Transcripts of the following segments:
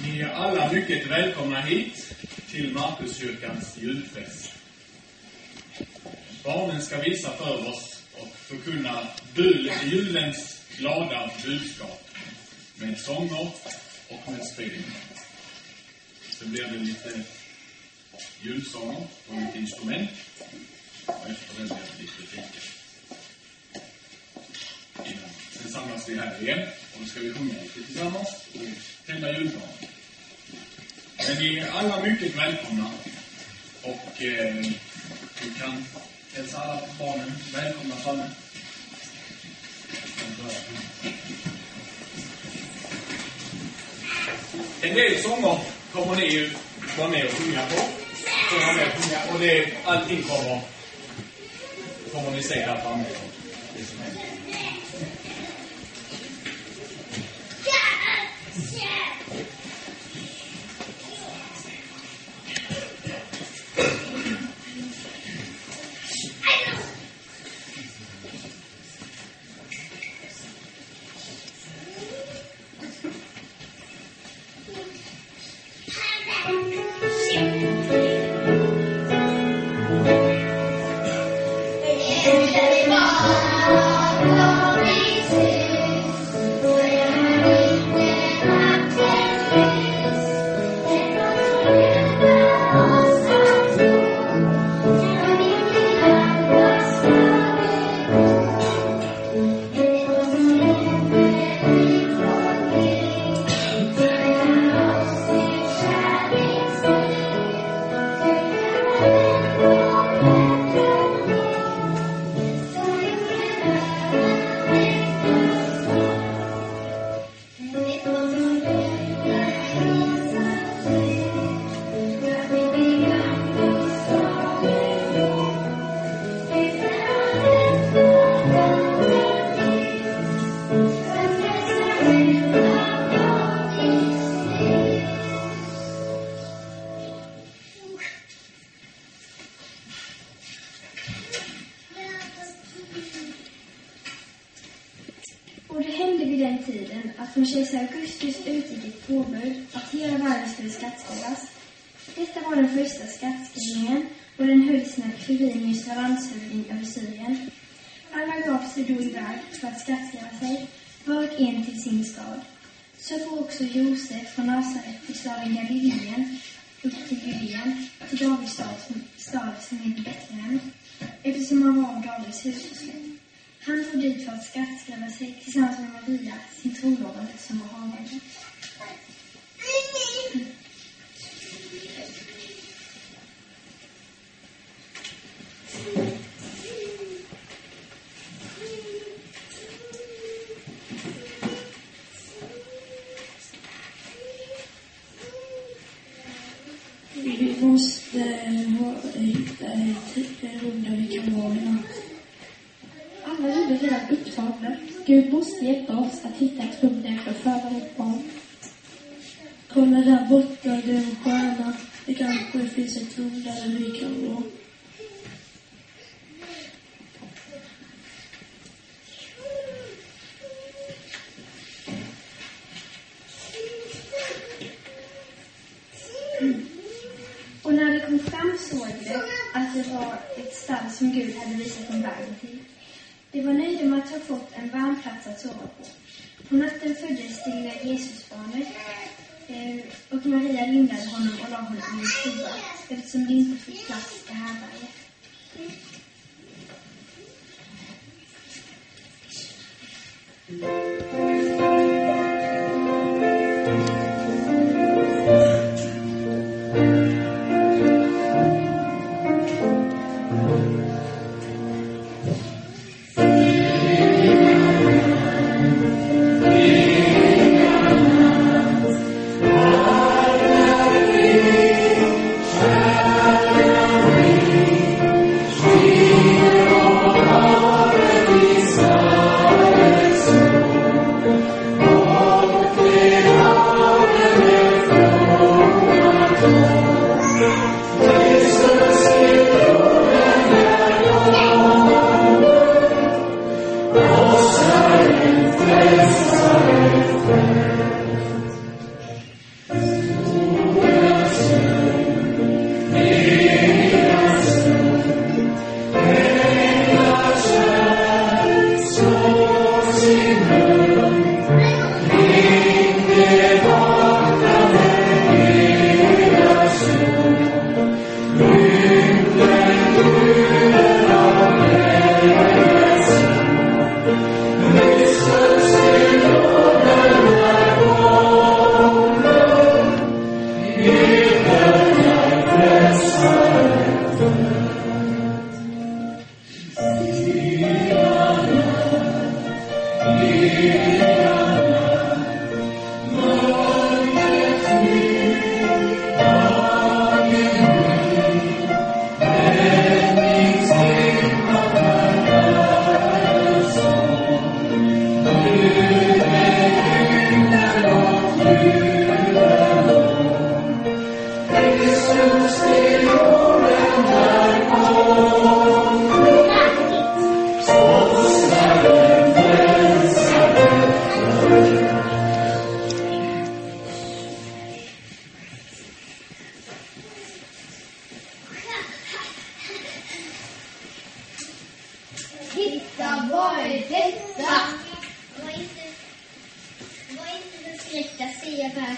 Ni är alla mycket välkomna hit till Markuskyrkans julfest. Barnen ska visa för oss och förkunna julens glada budskap med sånger och med spel. Så blir det lite julsånger och lite instrument och efter det blir det lite fika. Sen samlas vi här igen och då ska vi sjunga lite tillsammans och tända julgran. Men ni är alla mycket välkomna och vi kan hälsa alla barnen välkomna framme. En del sånger kommer ni ju vara med och sjunga på. Och allting kommer ni se här framme. Det som händer. Och det hände vid den tiden att från kejsar Augustus utgick ett påbud att hela världen skulle skattskrivas. Detta var den första skattskrivningen och den hölls när Quirinius var landshövding över Syrien. Alla gav sig då iväg för att skattskriva sig, var och en till sin stad. Så får också Josef från Nasaret till staden Galileen upp till Judeen, till Davids stad som heter Betlehem, eftersom han var av Davids hushållslängd. Han får dit för att skattskriva sig tillsammans med Maria, sin trolovade som var havande. Vi måste hitta ett rum där vi kan vara i natt. Alla rum är redan upptagna. Gud måste hjälpa oss att hitta ett rum där vi kan föda vårt barn. Kolla där borta, det är en stjärna. Det kanske finns ett rum där vi kan vara. Och när det kom fram såg det att det var ett stall som Gud hade visat en väg till. Det var nöjda med att ha fått en varm plats att sova på. På natten föddes det lilla Jesusbarnet och Maria lindade honom och la honom i en stuga eftersom det inte fick plats i härbärget.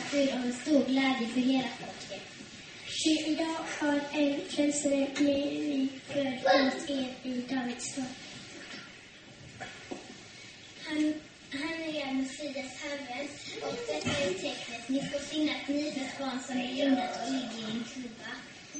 frid och en stor glädje för hela folket. Ty idag har en frälsare blivit född åt er i Davids stad. Han är Messias Herren, och detta är tecknet. Ni får finna ett nyfött barn som är lundat och ligger i en krubba.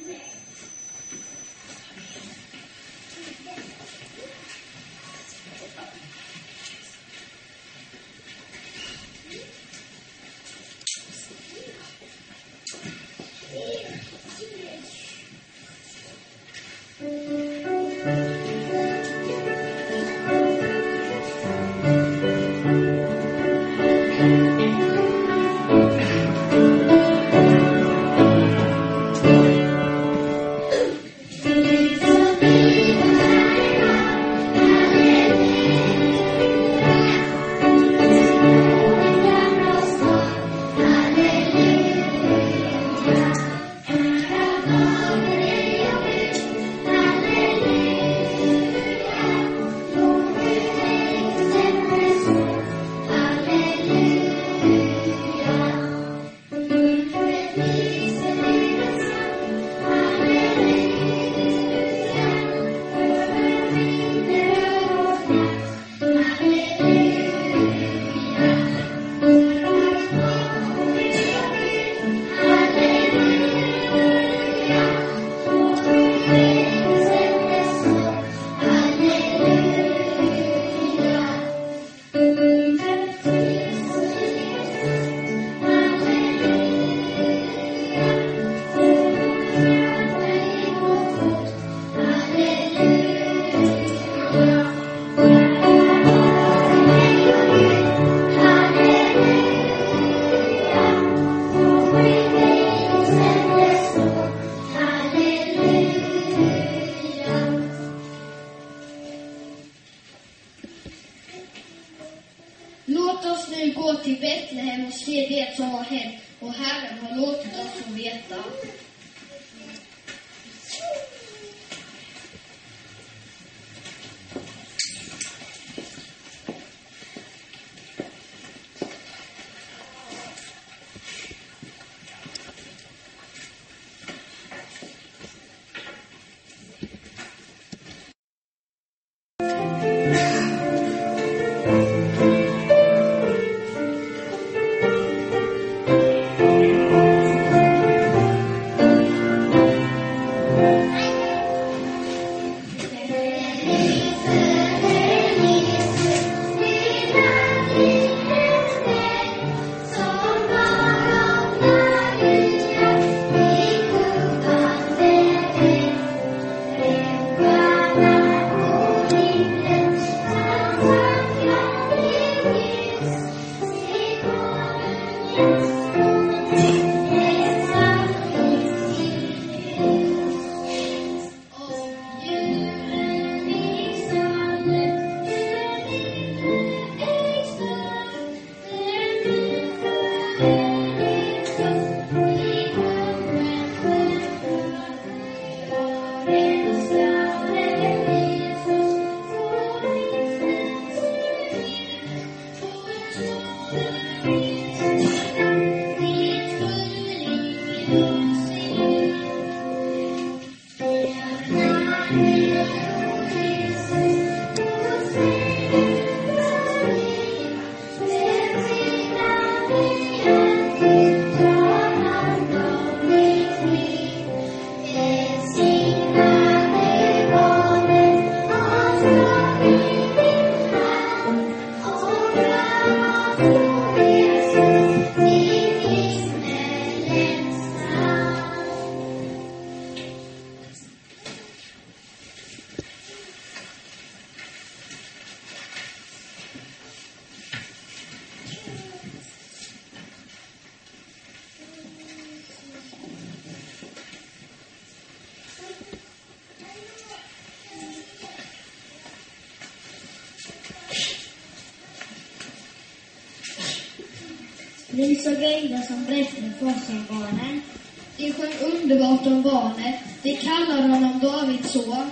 Låt oss nu gå till Betlehem och se det som har hänt, och Herren har låtit oss få veta. Vi såg änglar som berättade för oss om barnen. De sjöng underbart om barnet. De kallade honom Davids son.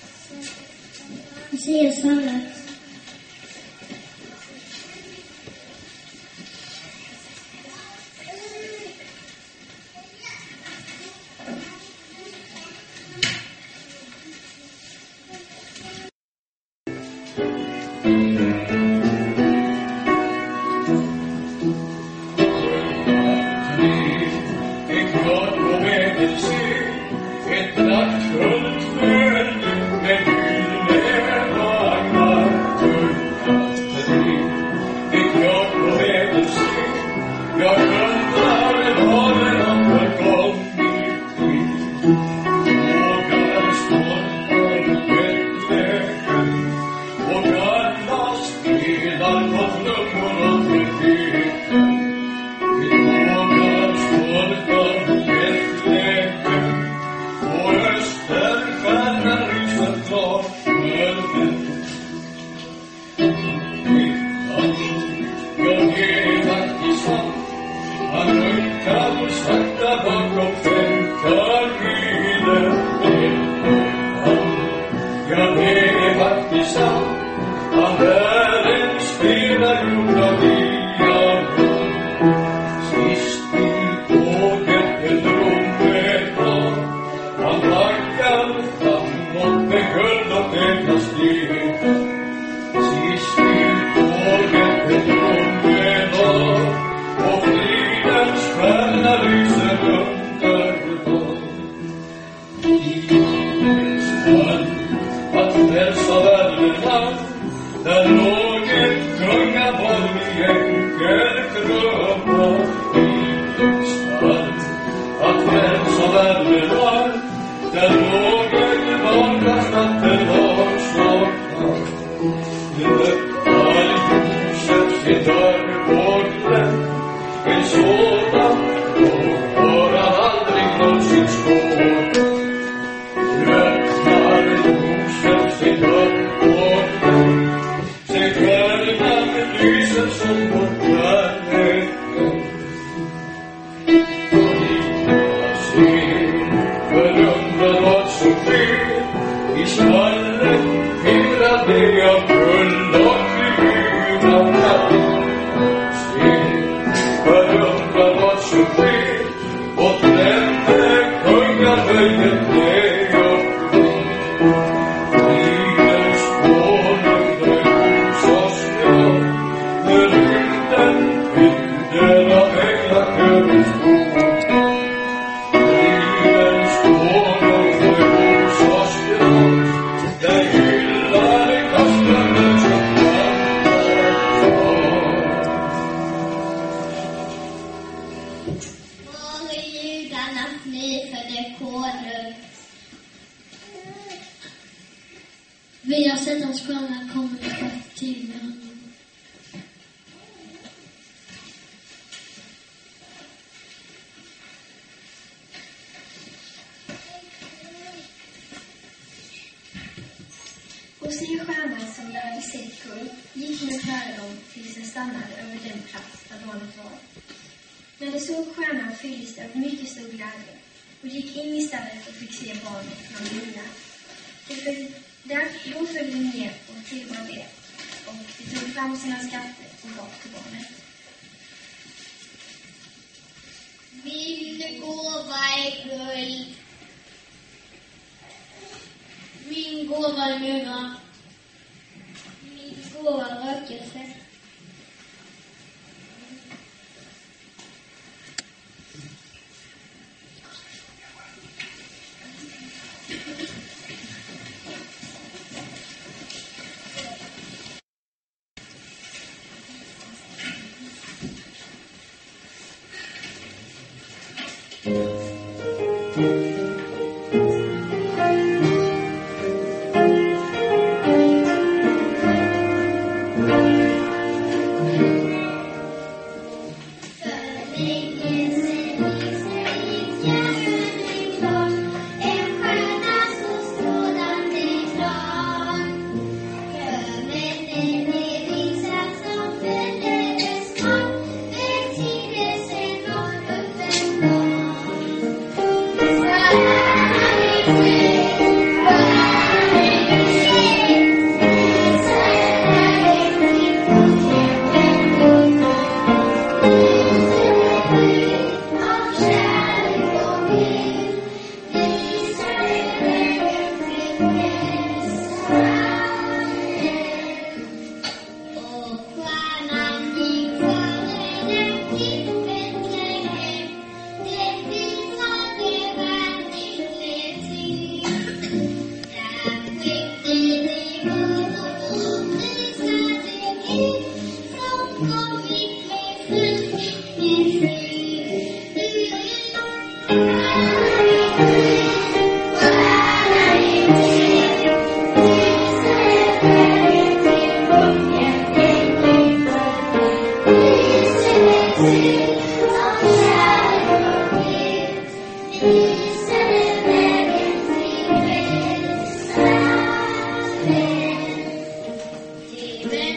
Messias Herren. kan sakta bakom fältarminen. Ja, det är faktiskt sant att världen spelar gjord av diamant. Sist i tåget ett rummet han backar framåt med guld och äkta steg. Sist i tåget ett rummet och fridens stjärna lyser underbart. Att frälsa världen, där låg ett kungabarn i enkel kröpa. Att frälsa världen, där låg ett barn fast att det var saknat. Det öppnar ljuset sin dörr på glänt, en sådan har han aldrig någonsin skådat. Sin dörr och se stjärnan lyser som vår planeten. Jag ser förundrar vad som sker i stallet, himlar det av guld och ljuvna. Se förundrar vad som sker och nämner kungahöjden det och Vi har sett oss själva komma till med honom. Och se stjärnan som de hade sett gå upp gick nu före dem tills den stannade över den plats där barnet var. När de såg stjärnan fylldes det av mycket stor glädje och gick in i stället och fick se barnet från himlen. Då följde de ner och tillbad det, och de tog fram sina skatter och gav till barnet. Min gåva är guld. Min gåva är myrra. Min gåva är rökelse.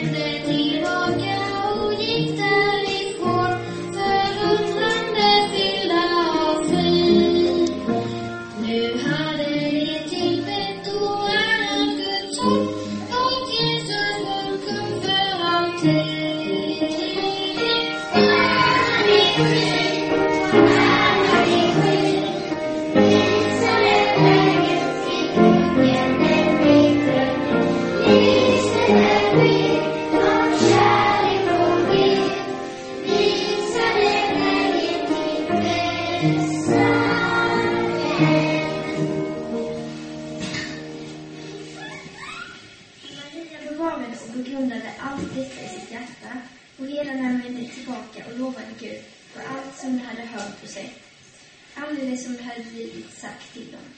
Tillbaka och gick därifrån, förundrande Maria bevagade och begrundade allt detta i sitt hjärta, och hela den vände tillbaka och lovade Gud för allt som de hade hört och sett, alldeles som det hade blivit sagt till dem.